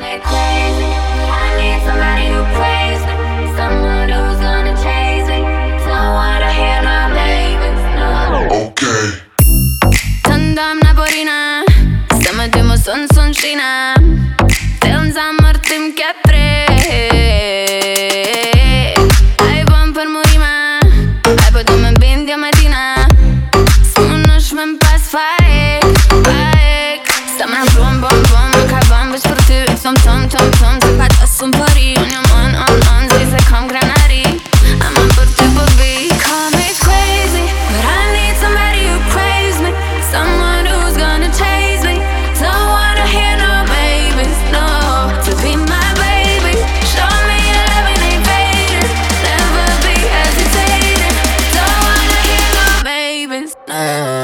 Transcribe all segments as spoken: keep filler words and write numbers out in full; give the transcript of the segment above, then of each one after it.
me crazy. I need somebody who praise me, someone who's gonna chase me. Don't wanna hear no babies, no. Okay. Tandam na porina, samtim sun sun shina. Film zamrtim katre. Ai bom per murima, ai po me bindja medina. S'munësh me m'pas fajek, fajek. Sa me brum bum bum, ka bum veç për ty. Tom tom tom tom, se pa të sun përi. Unë jam on on on, zi se kam granari. Ama për ty po vi. Call me crazy, but I need somebody who praise me, someone who's gonna chase me. Don't wanna hear no babies, no. To be my baby, show me your loving ain't fading. Never be hesitating. Don't wanna hear no babies, no.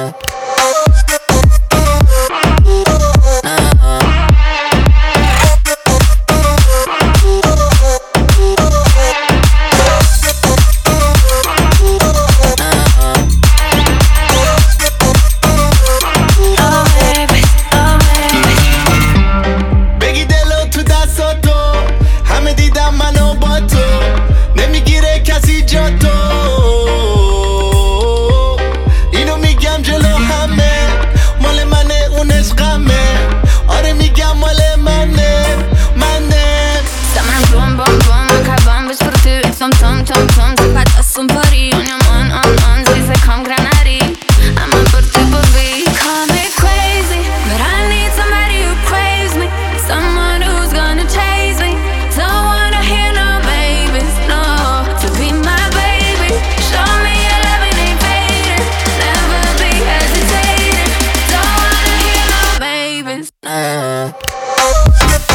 Tom tom tom tom, se pa të sun përi. Unë jam on on on, zi se kam granari. Ama për ty po vi. Call me crazy, but I need somebody who craves me, someone who's gonna chase me. Don't wanna hear no babies, no. To be my baby, show me your loving ain't fading. Never be hesitating. Don't wanna hear no babies, no.